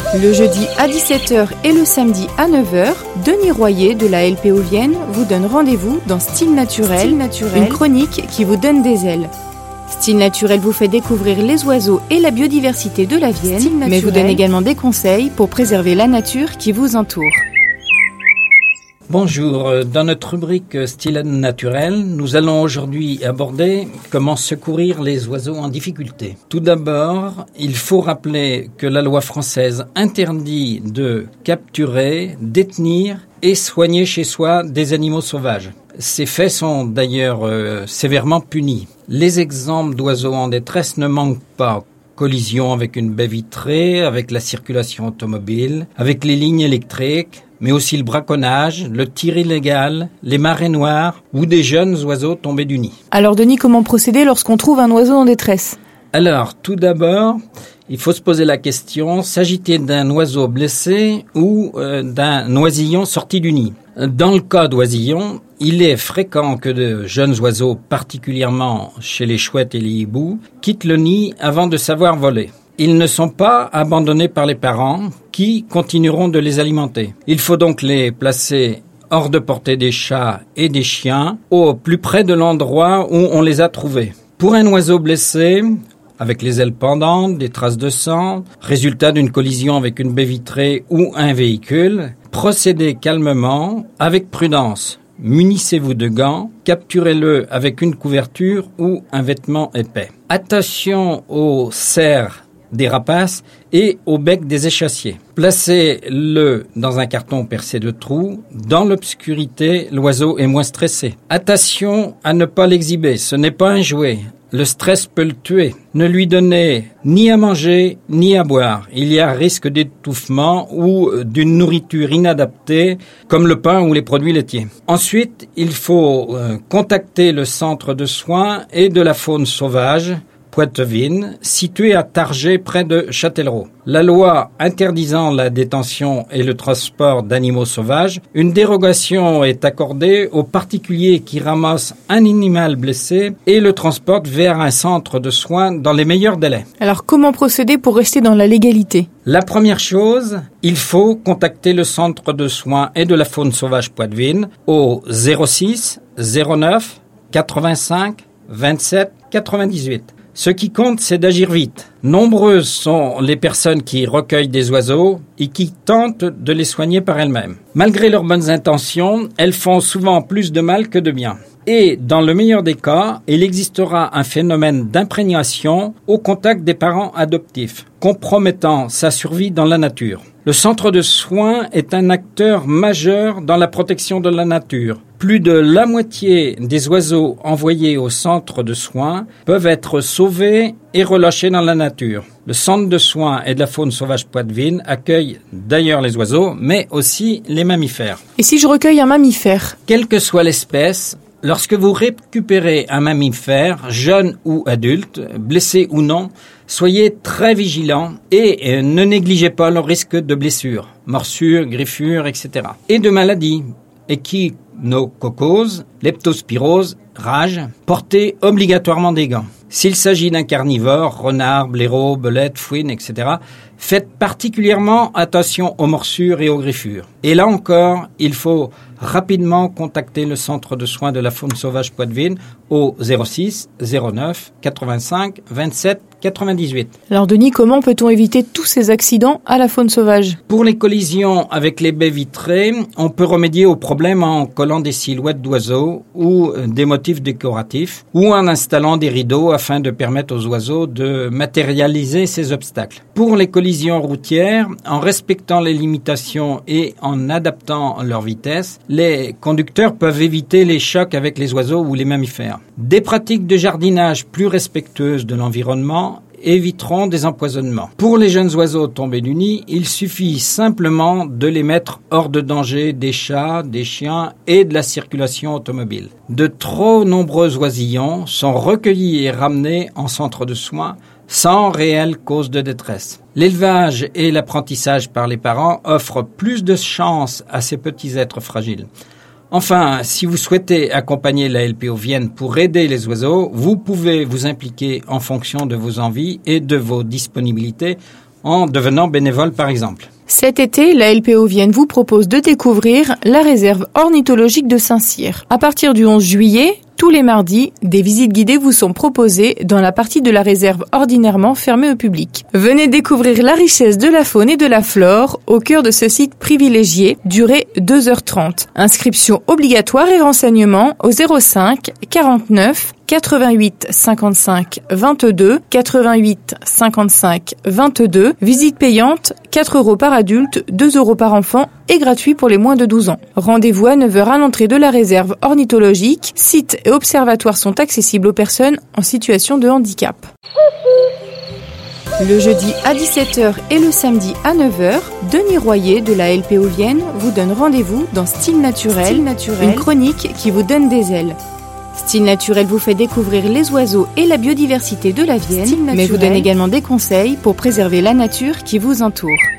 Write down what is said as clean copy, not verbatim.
Le jeudi à 17h et le samedi à 9h, Denis Royer de la LPO Vienne vous donne rendez-vous dans Style Naturel, une chronique qui vous donne des ailes. Style Naturel vous fait découvrir les oiseaux et la biodiversité de la Vienne, mais vous donne également des conseils pour préserver la nature qui vous entoure. Bonjour, dans notre rubrique Style Naturel, nous allons aujourd'hui aborder comment secourir les oiseaux en difficulté. Tout d'abord, il faut rappeler que la loi française interdit de capturer, détenir et soigner chez soi des animaux sauvages. Ces faits sont d'ailleurs sévèrement punis. Les exemples d'oiseaux en détresse ne manquent pas. Collision avec une baie vitrée, avec la circulation automobile, avec les lignes électriques, mais aussi le braconnage, le tir illégal, les marées noires ou des jeunes oiseaux tombés du nid. Alors Denis, comment procéder lorsqu'on trouve un oiseau en détresse ? Alors, tout d'abord, il faut se poser la question, s'agit-il d'un oiseau blessé ou d'un oisillon sorti du nid ? Dans le cas d'oisillon, il est fréquent que de jeunes oiseaux, particulièrement chez les chouettes et les hiboux, quittent le nid avant de savoir voler. Ils ne sont pas abandonnés par les parents qui continueront de les alimenter. Il faut donc les placer hors de portée des chats et des chiens, au plus près de l'endroit où on les a trouvés. Pour un oiseau blessé, avec les ailes pendantes, des traces de sang, résultat d'une collision avec une baie vitrée ou un véhicule, procédez calmement, avec prudence. Munissez-vous de gants, capturez-le avec une couverture ou un vêtement épais. Attention aux cerfs des rapaces et au bec des échassiers. Placez-le dans un carton percé de trous. Dans l'obscurité, l'oiseau est moins stressé. Attention à ne pas l'exhiber, ce n'est pas un jouet. Le stress peut le tuer. Ne lui donnez ni à manger ni à boire. Il y a risque d'étouffement ou d'une nourriture inadaptée comme le pain ou les produits laitiers. Ensuite, il faut contacter le centre de soins et de la faune sauvage Poitevine, situé à Targé, près de Châtellerault. La loi interdisant la détention et le transport d'animaux sauvages, une dérogation est accordée aux particuliers qui ramassent un animal blessé et le transportent vers un centre de soins dans les meilleurs délais. Alors comment procéder pour rester dans la légalité ? La première chose, il faut contacter le centre de soins et de la faune sauvage Poitevine au 06 09 85 27 98. Ce qui compte, c'est d'agir vite. Nombreuses sont les personnes qui recueillent des oiseaux et qui tentent de les soigner par elles-mêmes. Malgré leurs bonnes intentions, elles font souvent plus de mal que de bien. Et dans le meilleur des cas, il existera un phénomène d'imprégnation au contact des parents adoptifs, compromettant sa survie dans la nature. Le centre de soins est un acteur majeur dans la protection de la nature. Plus de la moitié des oiseaux envoyés au centre de soins peuvent être sauvés et relâchés dans la nature. Le centre de soins et de la faune sauvage Poitevine accueille d'ailleurs les oiseaux, mais aussi les mammifères. Et si je recueille un mammifère ? Quelle que soit l'espèce, lorsque vous récupérez un mammifère, jeune ou adulte, blessé ou non, soyez très vigilants et ne négligez pas le risque de blessures, morsures, griffures, etc. et de maladies. Échinococose, leptospirose, rage, portez obligatoirement des gants. S'il s'agit d'un carnivore, renard, blaireau, belette, fouine, etc., faites particulièrement attention aux morsures et aux griffures. Et là encore, il faut rapidement contacter le centre de soins de la faune sauvage Poitevine au 06 09 85 27 98. Alors Denis, comment peut-on éviter tous ces accidents à la faune sauvage ? Pour les collisions avec les baies vitrées, on peut remédier au problème en collant des silhouettes d'oiseaux ou des motifs décoratifs ou en installant des rideaux afin de permettre aux oiseaux de matérialiser ces obstacles. Pour les collisions routières, en respectant les limitations et en adaptant leur vitesse, les conducteurs peuvent éviter les chocs avec les oiseaux ou les mammifères. Des pratiques de jardinage plus respectueuses de l'environnement éviteront des empoisonnements. Pour les jeunes oiseaux tombés du nid, il suffit simplement de les mettre hors de danger des chats, des chiens et de la circulation automobile. De trop nombreux oisillons sont recueillis et ramenés en centre de soins sans réelle cause de détresse. L'élevage et l'apprentissage par les parents offrent plus de chances à ces petits êtres fragiles. Enfin, si vous souhaitez accompagner la LPO Vienne pour aider les oiseaux, vous pouvez vous impliquer en fonction de vos envies et de vos disponibilités en devenant bénévole par exemple. Cet été, la LPO Vienne vous propose de découvrir la réserve ornithologique de Saint-Cyr. À partir du 11 juillet, tous les mardis, des visites guidées vous sont proposées dans la partie de la réserve ordinairement fermée au public. Venez découvrir la richesse de la faune et de la flore au cœur de ce site privilégié, durée 2h30. Inscription obligatoire et renseignements au 05 49 88 55 22, 88 55 22, visite payante, 4 € par adulte, 2 € par enfant et gratuit pour les moins de 12 ans. Rendez-vous à 9h à l'entrée de la réserve ornithologique. Sites et observatoires sont accessibles aux personnes en situation de handicap. Le jeudi à 17h et le samedi à 9h, Denis Royer de la LPO Vienne vous donne rendez-vous dans Style Naturel, une chronique qui vous donne des ailes. Style Naturel vous fait découvrir les oiseaux et la biodiversité de la Vienne, mais vous donne également des conseils pour préserver la nature qui vous entoure.